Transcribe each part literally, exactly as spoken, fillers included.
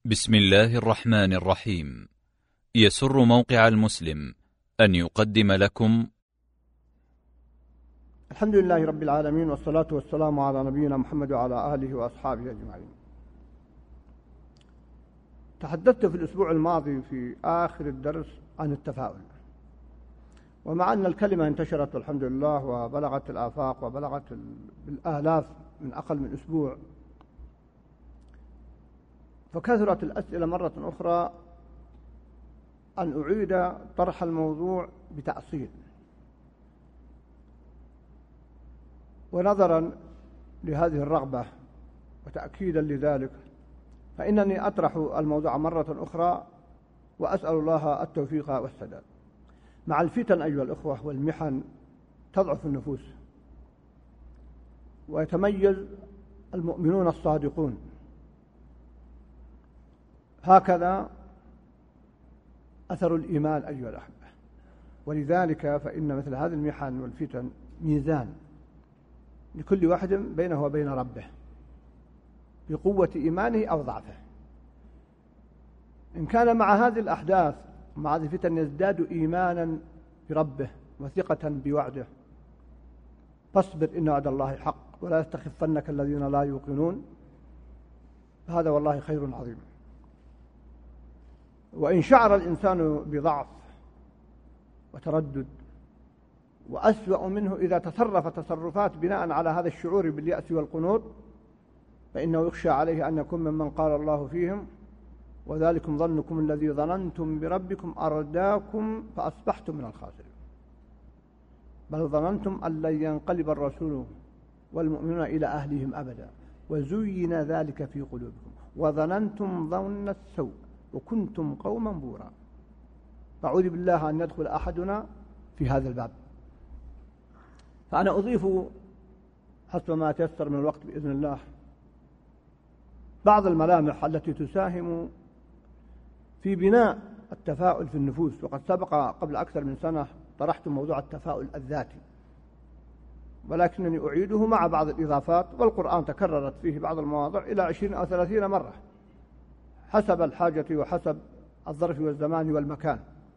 بسم الله الرحمن الرحيم. يسر موقع المسلم أن يقدم لكم الحمد لله رب العالمين، والصلاة والسلام على نبينا محمد وعلى آله وأصحابه أجمعين. تحدثت في الأسبوع الماضي في آخر الدرس عن التفاؤل، ومع أن الكلمة انتشرت والحمد لله وبلغت الآفاق وبلغت بالآلاف من أقل من أسبوع، فكثرت الأسئلة مرة أخرى أن أعيد طرح الموضوع بتأصيل. ونظرا لهذه الرغبة وتأكيدا لذلك، فإنني أطرح الموضوع مرة أخرى وأسأل الله التوفيق والسداد. مع الفتن أيها الأخوة والمحن تضعف النفوس، ويتميز المؤمنون الصادقون، هكذا أثر الإيمان أيها الأحبة. ولذلك فإن مثل هذه المحن والفتن ميزان لكل واحد بينه وبين ربه بقوة إيمانه أو ضعفه. إن كان مع هذه الأحداث مع هذه الفتن يزداد إيمانا بربه وثقة بوعده، فاصبر إن وعد الله حق ولا يستخفنك الذين لا يوقنون، هذا والله خير عظيم. وإن شعر الإنسان بضعف وتردد، وأسوأ منه إذا تصرف تصرفات بناء على هذا الشعور باليأس والقنوط، فإنه يخشى عليه أن يكون ممن قال الله فيهم: وذلكم ظنكم الذي ظننتم بربكم أرداكم فأصبحتم من الخاسرين. بل ظننتم أن لن ينقلب الرسول والمؤمنون إلى أهلهم أبدا وزين ذلك في قلوبكم وظننتم ظن السوء وكنتم قوما بورا. فأعوذ بالله أن يدخل أحدنا في هذا الباب. فأنا أضيف حسب ما تيسر من الوقت بإذن الله بعض الملامح التي تساهم في بناء التفاؤل في النفوس. وقد سبق قبل أكثر من سنة طرحت موضوع التفاؤل الذاتي، ولكنني أعيده مع بعض الإضافات، والقرآن تكررت فيه بعض المواضع إلى عشرين أو ثلاثين مرة حسب الحاجة وحسب الظرف والزمان والمكان.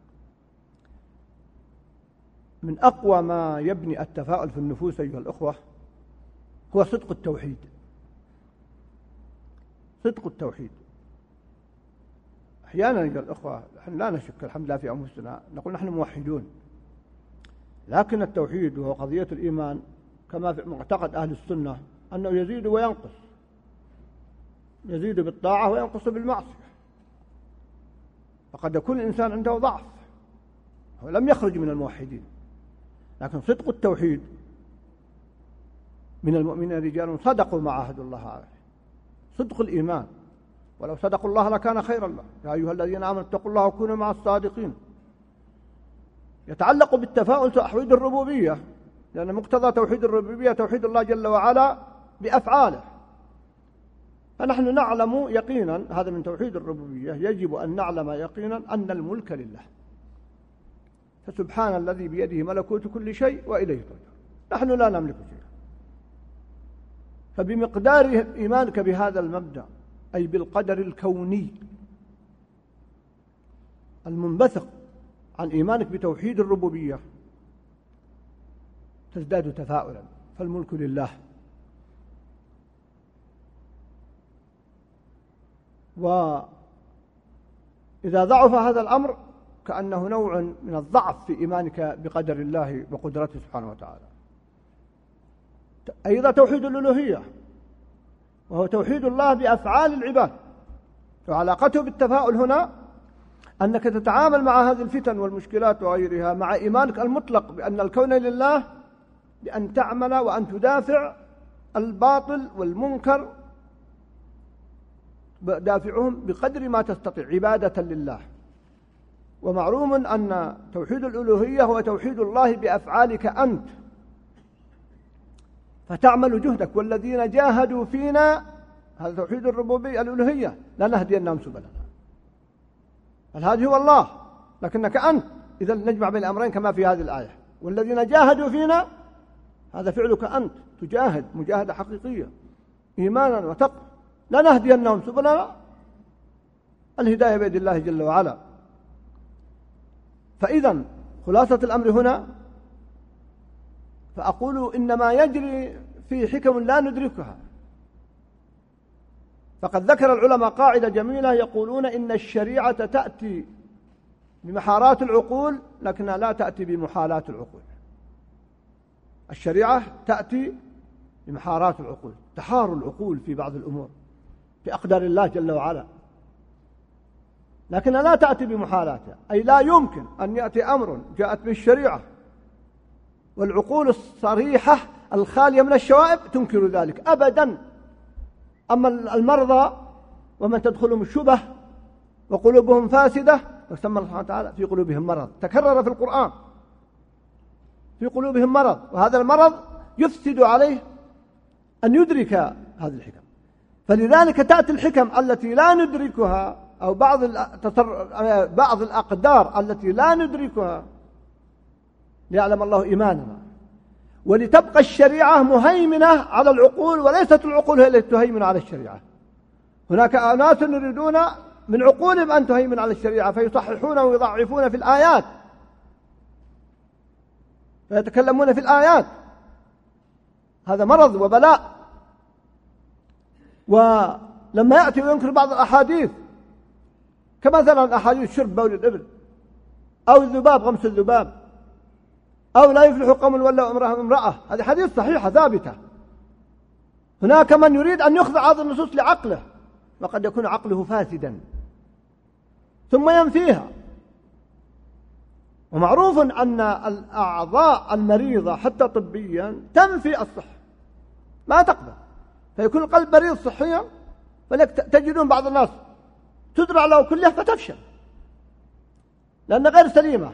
من أقوى ما يبني التفاؤل في النفوس أيها الأخوة هو صدق التوحيد. صدق التوحيد. أحيانا أيها الأخوة نحن لا نشك الحمد لله في أنفسنا، نقول نحن موحدون، لكن التوحيد وهو قضية الإيمان كما في معتقد أهل السنة أنه يزيد وينقص، يزيد بالطاعة وينقص بالمعصية. فقد يكون الإنسان عنده ضعف، هو لم يخرج من الموحدين، لكن صدق التوحيد من المؤمنين رجال صدقوا ما عاهدوا الله عليه. صدق الإيمان، ولو صدقوا الله لكان خيرا لهم. يا أيها الذين آمنوا اتقوا الله وكونوا مع الصادقين. يتعلق بالتفاؤل توحيد الربوبية، لأن مقتضى توحيد الربوبية توحيد الله جل وعلا بأفعاله. فنحن نعلم يقينا، هذا من توحيد الربوبية، يجب أن نعلم يقينا أن الملك لله، فسبحان الذي بيده ملكوت كل شيء وإليه ترجعون. نحن لا نملك شيئا. فبمقدار إيمانك بهذا المبدأ، أي بالقدر الكوني المنبثق عن إيمانك بتوحيد الربوبية، تزداد تفاؤلا، فالملك لله. وإذا ضعف هذا الأمر كأنه نوع من الضعف في إيمانك بقدر الله وقدرته سبحانه وتعالى. أيضا توحيد الألوهية، وهو توحيد الله بأفعال العباد. وعلاقته بالتفاؤل هنا أنك تتعامل مع هذه الفتن والمشكلات وغيرها مع إيمانك المطلق بأن الكون لله، بأن تعمل وأن تدافع الباطل والمنكر، دافعهم بقدر ما تستطيع عبادة لله. ومعلوم أن توحيد الألوهية هو توحيد الله بأفعالك أنت، فتعمل جهدك. والذين جاهدوا فينا، هذا توحيد الربوبية الألوهية، لنهدينهم سبلنا. الهادي هو الله، لكنك أنت. إذا نجمع بين الأمرين كما في هذه الآية: والذين جاهدوا فينا، هذا فعلك أنت، تجاهد مجاهدة حقيقية، إيمانا وتقوى. لنهدينهم سبلنا، الهداية بيد الله جل وعلا. فإذا خلاصة الأمر هنا، فأقول إنما يجري في حكم لا ندركها. فقد ذكر العلماء قاعدة جميلة يقولون إن الشريعة تأتي بمحارات العقول لكنها لا تأتي بمحالات العقول. الشريعة تأتي بمحارات العقول، تحار العقول في بعض الأمور في أقدار الله جل وعلا، لكنها لا تأتي بمحالاتها. أي لا يمكن أن يأتي أمر جاءت به الشريعة والعقول الصريحة الخالية من الشوائب تنكر ذلك أبدا. أما المرضى ومن تدخلهم الشبه وقلوبهم فاسدة فسمى الله سبحانه وتعالى في قلوبهم مرض، تكرر في القرآن في قلوبهم مرض، وهذا المرض يفسد عليه أن يدرك هذه الحكم. فلذلك تأتي الحكم التي لا ندركها أو بعض بعض الأقدار التي لا ندركها ليعلم الله إيماننا، ولتبقى الشريعة مهيمنة على العقول وليست العقول هي التي تهيمن على الشريعة. هناك ناس يريدون من عقولهم أن تهيمن على الشريعة فيصححون ويضعفون في الآيات، فيتكلمون في الآيات. هذا مرض وبلاء. ولما يأتي وينكر بعض الأحاديث كمثلا أحاديث شرب بول الإبل أو الذباب غمس الذباب أو لا يفلح قوم ولوا امرأة امرأة، هذه حديث صحيحة ثابتة. هناك من يريد أن يخضع هذه النصوص لعقله وقد يكون عقله فاسدا ثم ينفيها. ومعروف أن الأعضاء المريضة حتى طبيا تنفي الصحة ما تقبل، فيكون القلب مريض صحيا فتجدون بعض الناس تزرع له كلها فتفشل لأنها غير سليمة.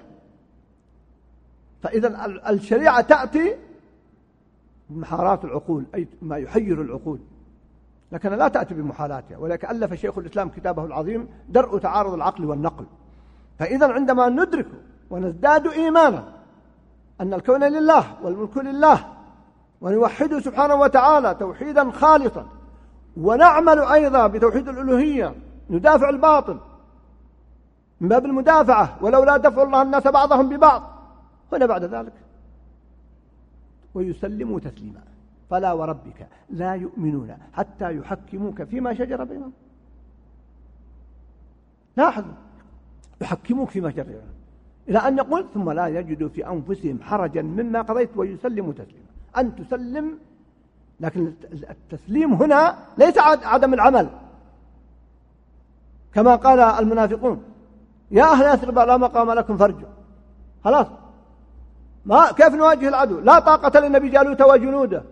فإذا الشريعة تأتي بمحارات العقول أي ما يحير العقول، لكن لا تأتي بمحالاتها. ولكن ألف شيخ الإسلام كتابه العظيم درء تعارض العقل والنقل. فإذا عندما ندرك ونزداد إيمانا أن الكون لله والملك لله ونوحده سبحانه وتعالى توحيدا خالصا، ونعمل أيضا بتوحيد الألوهية ندافع الباطل من باب المدافعة ولولا دفع الله الناس بعضهم ببعض، هنا بعد ذلك ويسلموا تسليما فلا وربك لا يؤمنون حتى يحكموك فيما شجر بينهم. لاحظوا يحكموك فيما شجر بينهم إلى أن يقول ثم لا يجدوا في أنفسهم حرجا مما قضيت ويسلموا تسليما. أن تسلم، لكن التسليم هنا ليس عدم العمل كما قال المنافقون يا أهل يثرب لا مقام لكم فارجعوا. خلاص ما كيف نواجه العدو؟ لا طاقة لنا بجالوت وجنوده،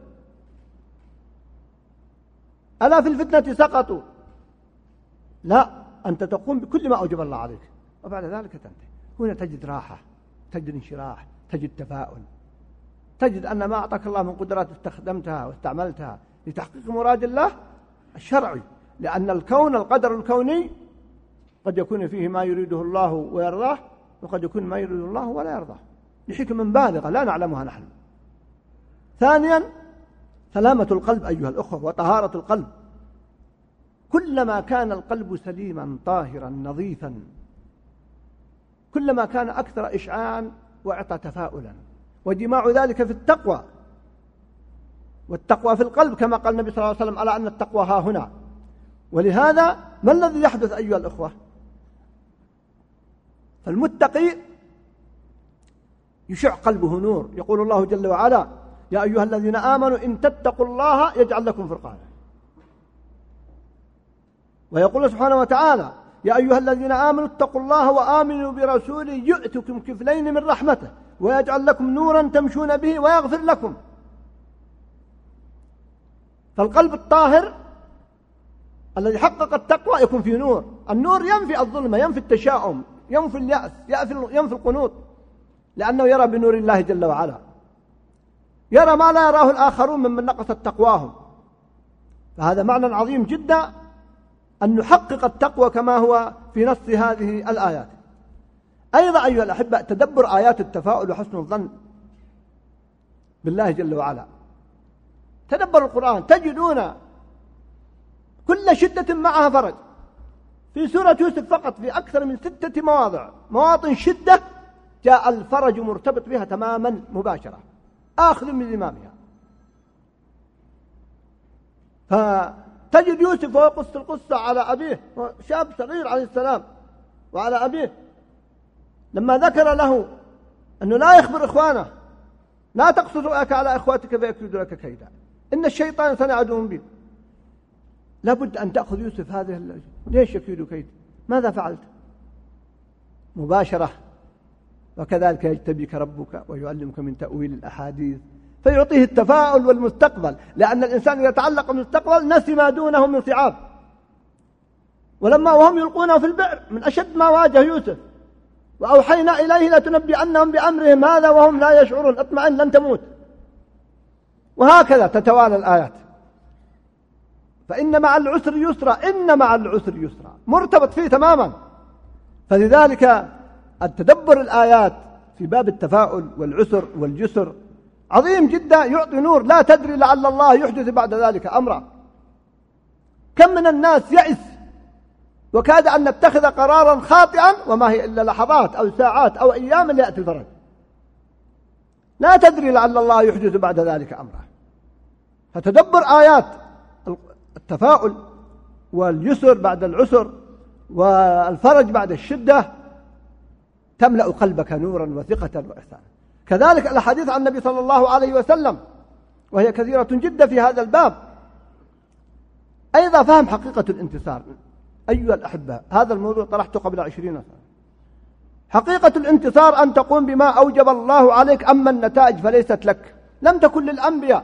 ألا في الفتنة سقطوا. لا، أنت تقوم بكل ما أوجب الله عليك وبعد ذلك تنتهي. هنا تجد راحة، تجد انشراح، تجد تفاؤل، تجد أن ما أعطاك الله من قدرات استخدمتها واستعملتها لتحقيق مراد الله الشرعي. لأن الكون القدر الكوني قد يكون فيه ما يريده الله ويرضاه وقد يكون ما يريده الله ولا يرضاه لحكم بالغة لا نعلمها نحن. ثانيا سلامة القلب أيها الأخوة وطهارة القلب. كلما كان القلب سليما طاهرا نظيفا كلما كان أكثر إشعاعا وإعطى تفاؤلا، وجماع ذلك في التقوى. والتقوى في القلب كما قال النبي صلى الله عليه وسلم ألا أن التقوى ها هنا. ولهذا ما الذي يحدث أيها الأخوة؟ فالمتقي يشع قلبه نور. يقول الله جل وعلا يا أيها الذين آمنوا إن تتقوا الله يجعل لكم فرقانا. ويقول سبحانه وتعالى يا أيها الذين آمنوا اتقوا الله وآمنوا برسوله يؤتكم كفلين من رحمته ويجعل لكم نورا تمشون به ويغفر لكم. فالقلب الطاهر الذي حقق التقوى يكون فيه نور. النور ينفي الظلمة، ينفي التشاؤم، ينفي اليأس، ينفي القنوط، لأنه يرى بنور الله جل وعلا، يرى ما لا يراه الآخرون ممن نقصت تقواهم. فهذا معنى عظيم جدا أن نحقق التقوى كما هو في نص هذه الآيات. أيضا أيها الأحبة تدبر آيات التفاؤل وحسن الظن بالله جل وعلا. تدبر القرآن تجدون كل شدة معها فرج، في سورة يوسف فقط في أكثر من ستة مواضع مواطن شدة جاء الفرج مرتبط بها تماما مباشرة آخذ من زمامها. فتجد يوسف وهو يقص القصة على أبيه شاب صغير عليه السلام وعلى أبيه لما ذكر له أنه لا يخبر إخوانه لا تقصد رؤياك على إخواتك فيكيدوا لك كيدا إن الشيطان صنع عدو مبين. لابد أن تأخذ يوسف هذه اللجنة. ليش يكيد كيد؟ ماذا فعلت؟ مباشرة. وكذلك يجتبيك ربك ويعلمك من تأويل الأحاديث فيعطيه التفاؤل والمستقبل، لأن الإنسان إذا تعلق بالمستقبل نسي ما دونه من صعاب. ولما وهم يلقونه في البئر من أشد ما واجه يوسف وأوحينا إليه لتنبئنهم بأمرهم هذا وهم لا يشعرون اطمئن لن تموت. وهكذا تتوالى الآيات. فإن مع العسر يسرا إن مع العسر يسرا مرتبط فيه تماما. فلذلك التدبر الآيات في باب التفاؤل والعسر والجسر عظيم جدا يعطي نور لا تدري لعل الله يحدث بعد ذلك أمرا. كم من الناس يئس وكاد أن نتخذ قرارا خاطئا وما هي إلا لحظات أو ساعات أو أيام ليأتي الفرج. لا تدري لعل الله يحدث بعد ذلك أمرا. فتدبر آيات التفاؤل واليسر بعد العسر والفرج بعد الشدة تملأ قلبك نورا وثقة وإحسانا. كذلك الحديث عن النبي صلى الله عليه وسلم وهي كثيرة جدا في هذا الباب. أيضا فهم حقيقة الانتصار. أيها الأحبة هذا الموضوع طرحته قبل عشرين سنة. حقيقة الانتصار أن تقوم بما أوجب الله عليك، أما النتائج فليست لك. لم تكن للأنبياء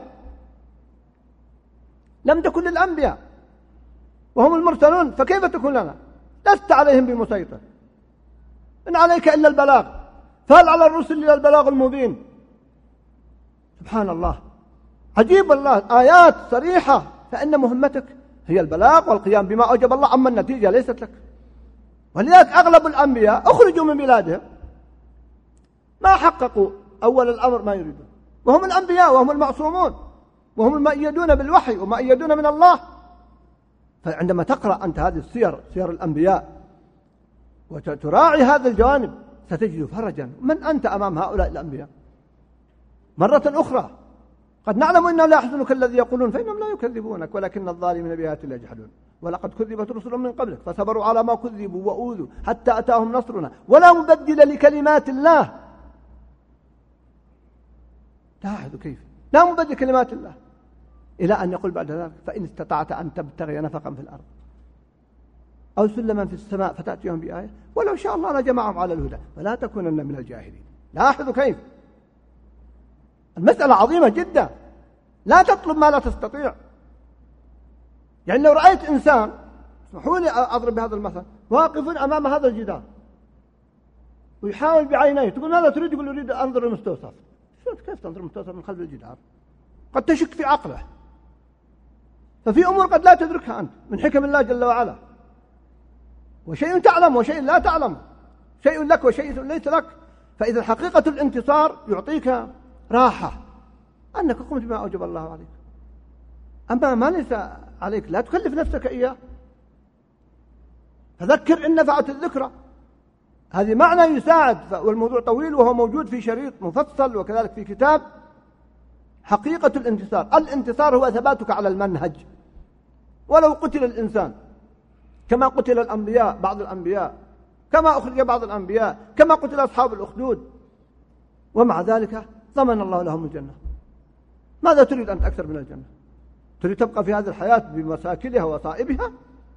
لم تكن للأنبياء وهم المرسلون، فكيف تكون لنا؟ لست عليهم بمسيطر، إن عليك إلا البلاغ، فهل على الرسل إلا البلاغ المبين. سبحان الله عجيب الله، آيات صريحة. فإن مهمتك هي البلاغ والقيام بما أوجب الله، أما النتيجة ليست لك. ولذلك أغلب الأنبياء أخرجوا من بلادهم ما حققوا أول الأمر ما يريدون، وهم الأنبياء وهم المعصومون وهم المؤيدون بالوحي ومؤيدون من الله. فعندما تقرأ أنت هذه السير سير الأنبياء وتراعي هذا الجوانب ستجد فرجا. من أنت أمام هؤلاء الأنبياء؟ مرة أخرى قد نعلم إنه لا يحزنك الذي يقولون فإنهم لا يكذبونك ولكن الظالمين بآيات الله يجحدون ولقد كذبت رسل من قبلك فصبروا على ما كذبوا وأوذوا حتى أتاهم نصرنا ولا مبدل لكلمات الله. لاحظوا كيف لا مبدل كلمات الله، إلى أن يقول بعد ذلك فإن استطعت أن تبتغي نفقا في الأرض أو سلما في السماء فتأتيهم بآية ولو شاء الله لجمعهم على الهدى ولا تكونن من الجاهلين. لاحظوا كيف المسألة عظيمة جدا. لا تطلب ما لا تستطيع. يعني لو رأيت إنسان، اسمحوا لي أضرب بهذا المثل، واقف أمام هذا الجدار ويحاول بعينيه، تقول ماذا تريد؟ يقول أريد أنظر المستوصف. كيف تنظر المستوصف من خلف الجدار؟ قد تشك في عقله. ففي أمور قد لا تدركها أنت من حكم الله جل وعلا، وشيء تعلم وشيء لا تعلم، شيء لك وشيء ليس لك. فإذا حقيقة الانتصار يعطيك راحة أنك قمت بما أوجب الله عليك، أما ما ليس عليك لا تكلف نفسك إياه. فذكر إن نفعت الذكرى، هذه معنى يساعد. والموضوع طويل وهو موجود في شريط مفصل وكذلك في كتاب. حقيقة الانتصار، الانتصار هو ثباتك على المنهج ولو قتل الإنسان، كما قتل الأنبياء بعض الأنبياء، كما أخرج بعض الأنبياء، كما قتل أصحاب الأخدود، ومع ذلك ضمن الله لهم الجنة. ماذا تريد أنت أكثر من الجنة؟ تريد تبقى في هذه الحياة بمساكلها وصائبها؟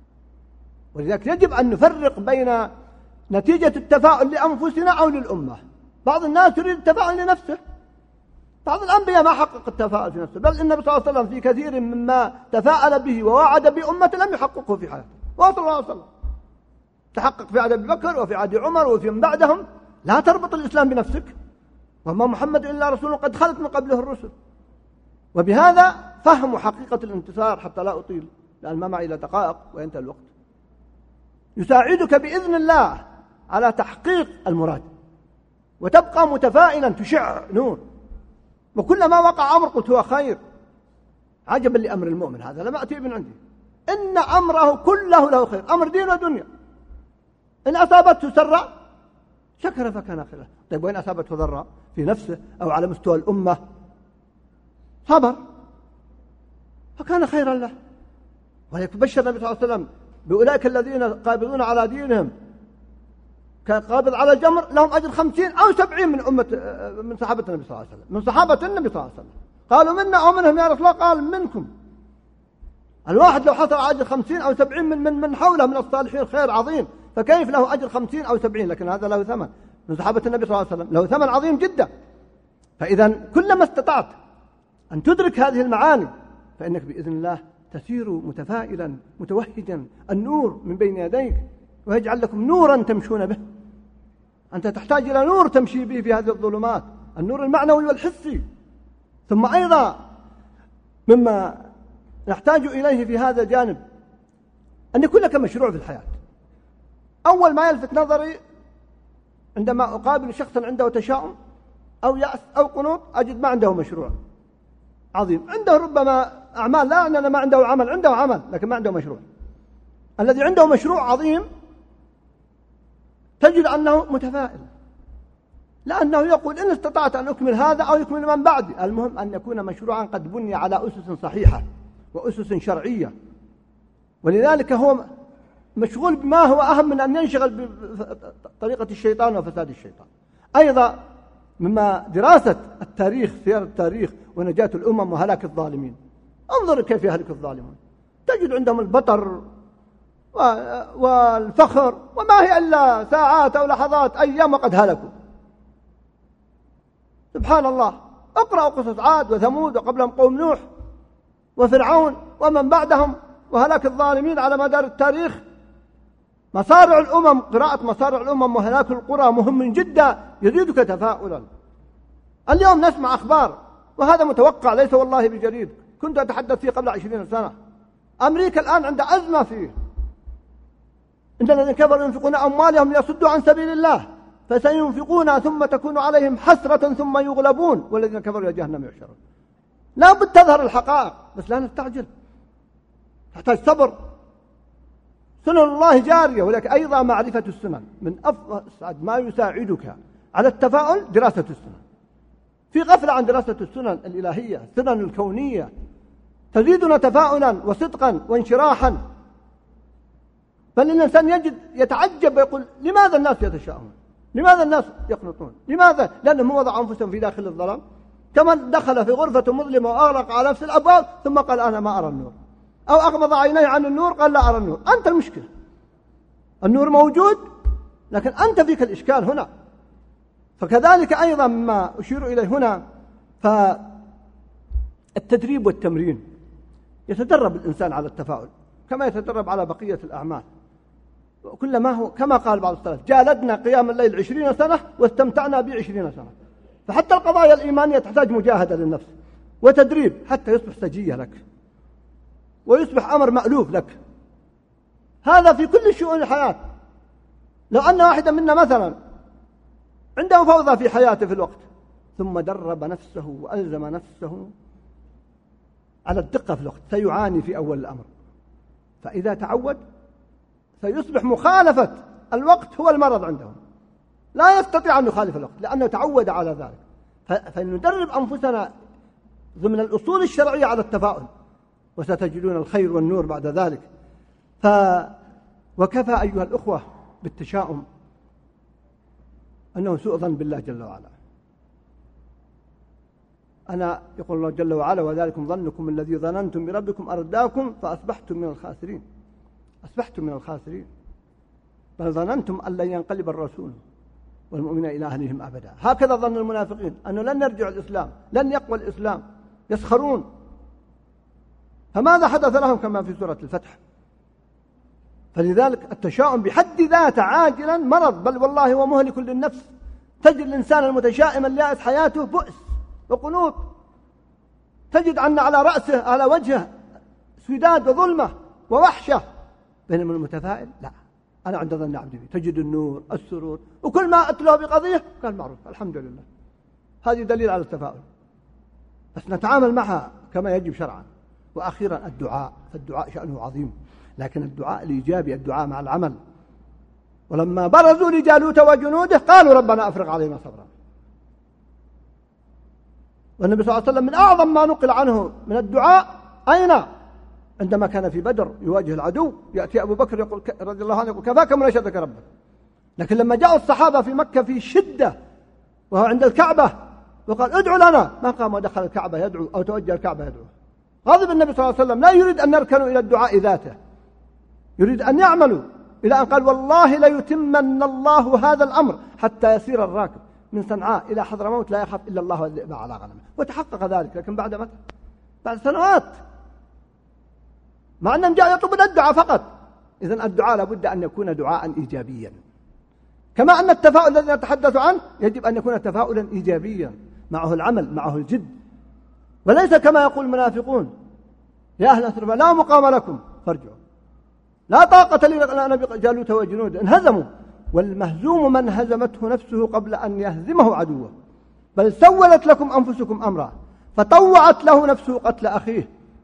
ولذلك يجب أن نفرق بين نتيجة التفاؤل لأنفسنا أو للأمة. بعض الناس يريد التفاؤل لنفسه، بعض الأنبياء ما حقق التفاؤل في نفسه، بل النبي صلى الله عليه وسلم في كثير مما تفاءل به ووعد بأمة لم يحققه في حياته وصلى الله عليه وسلم. تحقق في عهد أبي بكر وفي عهد عمر وفي من بعدهم. لا تربط الإسلام بنفسك، وما محمد إلا رسول قد خلت من قبله الرسل. وبهذا فهموا حقيقة الانتصار. حتى لا أطيل لأن ما معي إلا دقائق وينتهي الوقت. يساعدك بإذن الله على تحقيق المراد وتبقى متفائلا تشع نور. وكلما وقع أمر قلت هو خير. عجبا لأمر المؤمن، هذا لم أتي من عندي، إن أمره كله له خير، أمر دين ودنيا. إن أصابته سراء شكر فكان خيرا. طيب وإن أصابته ضراء في نفسه أو على مستوى الأمة صبر فكان خيرا له. ويبشر النبي صلى الله عليه وسلم بأولئك الذين قابضون على دينهم كقابض على الجمر لهم أجر خمسين أو سبعين من أمة من صحابة النبي صلى الله عليه وسلم، من صحابة النبي صلى الله عليه وسلم. قالوا منا أو منهم يا رسول الله؟ قال منكم. الواحد لو حصل على أجر خمسين أو سبعين من من من حوله من الصالحين خير عظيم، فكيف له أجر خمسين أو سبعين؟ لكن هذا له ثمن من صحابة النبي صلى الله عليه وسلم، له ثمن عظيم جدا. فإذا كلما استطعت أن تدرك هذه المعاني فإنك بإذن الله تسير متفائلا متوهجا، النور من بين يديك ويجعل لكم نورا تمشون به. أنت تحتاج إلى نور تمشي به في هذه الظلمات، النور المعنوي والحسي. ثم أيضا مما نحتاج إليه في هذا الجانب أن يكون لك مشروع في الحياة. أول ما يلفت نظري عندما أقابل شخصا عنده تشاؤم أو يأس أو قنوط أجد ما عنده مشروع عظيم. عنده ربما أعمال، لا أننا ما عنده عمل، عنده عمل لكن ما عنده مشروع. الذي عنده مشروع عظيم تجد أنه متفائل، لأنه يقول إن استطعت أن أكمل هذا أو يكمل من بعدي. المهم أن يكون مشروعا قد بني على أسس صحيحة وأسس شرعية. ولذلك هو مشغول بما هو أهم من أن ينشغل بطريقة الشيطان وفساد الشيطان. أيضا مما دراسة التاريخ، سير التاريخ ونجاة الأمم وهلاك الظالمين. انظر كيف يهلك الظالمون، تجد عندهم البطر والفخر وما هي إلا ساعات أو لحظات أيام وقد هلكوا. سبحان الله، اقرأوا قصص عاد وثمود وقبلهم قوم نوح وفرعون ومن بعدهم وهلاك الظالمين على مدار التاريخ. مصارع الأمم، قراءة مصارع الأمم وهلاك القرى مهم جدا يزيدك تفاؤلا. اليوم نسمع أخبار وهذا متوقع ليس والله بجديد، كنت أتحدث فيه قبل عشرين سنة. أمريكا الآن عندها أزمة فيه، إن الذين كفروا ينفقون أموالهم ليصدوا عن سبيل الله فسينفقونها ثم تكون عليهم حسرة ثم يغلبون والذين كفروا إلى جهنم يحشرون. لا بد تظهر الحقائق بس لا نستعجل، تحتاج صبر. سنن الله جارية، ولكن أيضا معرفة السنن. من أفضل ما يساعدك على التفاؤل دراسة السنن. في غفلة عن دراسة السنن الإلهية، السنن الكونية تزيدنا تفاؤلا وصدقا وانشراحا. فالإنسان يجد يتعجب ويقول لماذا الناس يتشاءمون؟ لماذا الناس يقنطون؟ لماذا؟ لأنهم وضعوا أنفسهم في داخل الظلام، كمن دخل في غرفة مظلمة وأغلق على نفس الأبواب ثم قال أنا ما أرى النور، أو أغمض عينيه عن النور قال لا أرى النور. أنت المشكلة، النور موجود لكن أنت فيك الإشكال هنا. فكذلك أيضا ما أشير إليه هنا فالتدريب والتمرين. يتدرب الإنسان على التفاؤل كما يتدرب على بقية الأعمال. كلما هو كما قال بعض السلف جالدنا قيام الليل عشرين سنة واستمتعنا بعشرين سنة. فحتى القضايا الإيمانية تحتاج مجاهدة للنفس وتدريب حتى يصبح سجية لك ويصبح أمر مألوف لك. هذا في كل شؤون الحياة. لو أن واحدا منا مثلا عنده فوضى في حياته في الوقت ثم درب نفسه وألزم نفسه على الدقة في الوقت سيعاني في أول الأمر، فإذا تعود سيصبح مخالفة الوقت هو المرض عندهم، لا يستطيع أن يخالف الوقت لأنه تعود على ذلك. فندرب أنفسنا ضمن الأصول الشرعية على التفاؤل وستجدون الخير والنور بعد ذلك. ف وكفى أيها الأخوة بالتشاؤم أنه سوء ظن بالله جل وعلا. أنا يقول الله جل وعلا وذلكم ظنكم الذي ظننتم بربكم أرداكم فأصبحتم من الخاسرين. أصبحتم من الخاسرين، بل ظننتم أن لن ينقلب الرسول والمؤمنين إلى أهلهم أبدا. هكذا ظن المنافقين أنه لن يرجع الإسلام، لن يقوى الإسلام، يسخرون. فماذا حدث لهم كما في سورة الفتح؟ فلذلك التشاؤم بحد ذاته عاجلا مرض، بل والله هو مهلك للنفس. تجد الإنسان المتشائم اليائس حياته بؤس وقنوط، تجد أن على رأسه على وجهه سداد وظلمة ووحشة. بينما المتفائل لا، أنا عند ظن عبدي بي، تجد النور السرور، وكل ما أتلوه بقضية قال معروف الحمد لله. هذه دليل على التفاؤل، بس نتعامل معها كما يجب شرعا. وأخيرا الدعاء، فالدعاء شأنه عظيم، لكن الدعاء الإيجابي، الدعاء مع العمل. ولما برزوا لجالوت وجنوده قالوا ربنا أفرغ علينا صبرا. والنبي صلى الله عليه وسلم من أعظم ما نقل عنه من الدعاء أين؟ عندما كان في بدر يواجه العدو، يأتي أبو بكر يقول رضي الله عنه يقول كفاك مناشدتك ربك. لكن لما جاءوا الصحابة في مكة في شدة وهو عند الكعبة وقال ادعوا لنا، ما قام ودخل الكعبة يدعو أو توجه الكعبة يدعو. غضب النبي صلى الله عليه وسلم، لا يريد أن نركنوا إلى الدعاء ذاته، يريد أن يعملوا، إلى أن قال والله ليتمن الله هذا الأمر حتى يسير الراكب من صنعاء إلى حضرموت لا يخاف إلا الله والذئب على غنمه. وتحقق ذلك، لكن بعد متى؟ بعد سنوات، مع أنهم جاء يطلبون الدعاء فقط. إذن الدعاء لابد أن يكون دعاء إيجابيا، كما أن التفاؤل الذي نتحدث عنه يجب أن يكون تفاؤلا إيجابيا معه العمل معه الجد، وليس كما يقول المنافقون يا أهل أثربا لا مقام لكم فارجعوا، لا طاقة لنا بجالوت وجنود، انهزموا. والمهزوم من هزمته نفسه قبل أن يهزمه عدوه، بل سولت لكم أنفسكم أمرا فطوعت له نفسه قتل أخيه،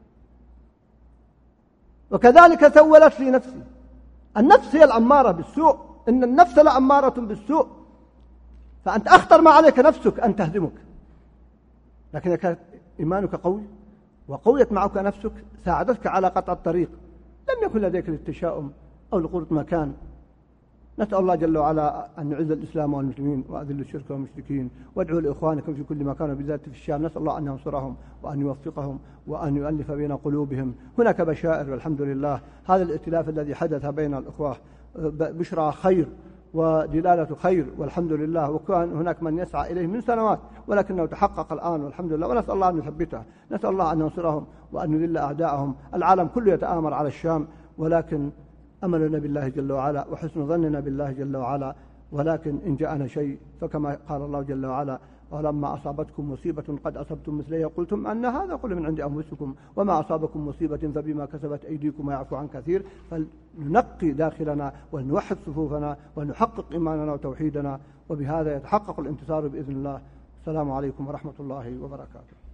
وكذلك سولت لي نفسي. النفس هي الأمارة بالسوء، إن النفس لأمارة بالسوء، فأنت أخطر ما عليك نفسك أن تهزمك. لكن إذا كان إيمانك قوي وقويت معك نفسك ساعدتك على قطع الطريق، لم يكن لديك التشاؤم أو لقرة مكان. نسأل الله جل وعلا أن يعز الإسلام والمسلمين وأذل الشرك والمشركين، وادعوا لإخوانكم في كل مكان وبالذات في الشام. نسأل الله أن ينصرهم وأن يوفقهم وأن يؤلف بين قلوبهم. هناك بشائر والحمد لله، هذا الائتلاف الذي حدث بين الإخوة بشرى خير ودلالة خير والحمد لله، وكان هناك من يسعى إليه من سنوات ولكنه تحقق الآن والحمد لله، ونسأل الله أن يثبته، نسأل الله أن ينصرهم وأن يذل أعداءهم. العالم كله يتآمر على الشام، ولكن أملنا بالله جل وعلا وحسن ظننا بالله جل وعلا. ولكن إن جاءنا شيء فكما قال الله جل وعلا ولما أصابتكم مصيبة قد أصبتم مثلها قلتم أن هذا قل من عند أنفسكم وما أصابكم مصيبة فبما كسبت أيديكم ويعفو عن كثير. فلنقي داخلنا ونوحد صفوفنا ونحقق إيماننا وتوحيدنا، وبهذا يتحقق الانتصار بإذن الله. السلام عليكم ورحمة الله وبركاته.